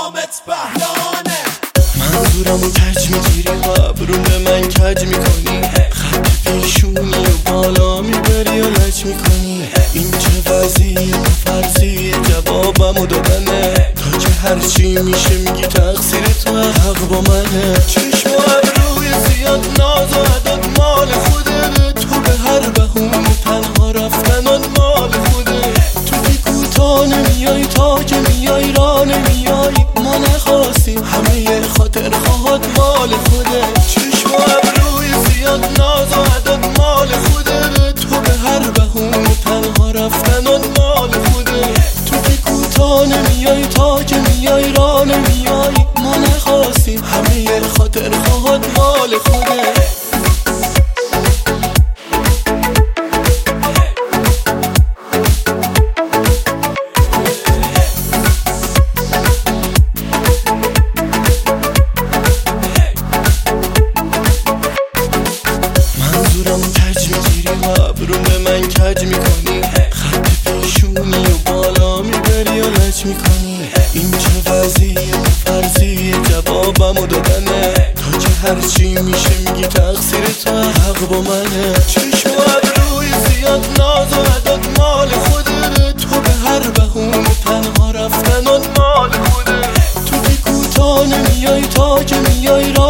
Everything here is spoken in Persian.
نامت بهلانه. منظورمو کج میگیری و ابرو به من کج میکنی، خط پیشونی و بالا میبری و لج میکنی. این چه وضعیه و فرضیه جوابمو دادنه، تا که هرچی میشه میگی تقصیر تو حق با منه. چشم و ابروی زیاد ناز و عدد مال خوده، تو به هر بهونه تنها رفتنات مال خوده. تو که کوتا نمیای تا که میای را نمیای، ما نخواستیم همه خاطر خواهد مال خوده. چشم و ابروی زیاد ناز و عدد مال خوده، تو به هر بهونه تنها رفتنات مال خوده. تو که کوتا نمیای تا که میای را نمیای، ما نخواستیم همه خاطر خواهد مال خوده. منظورمو کج میگیری و ابرو به من کج میکنی، خط پیشونی و بالا میبری و لج میکنی. این چه وضعیه و فرضیه جوابمو دادنه، تا که هرچی میشه میگی تقصیر تو حق با منه. چشم و ابروی زیاد ناز و عدد مال خوده، تو به هر بهونه تنها رفتنات مال خوده. تو که کوتا نمیای تا که میای را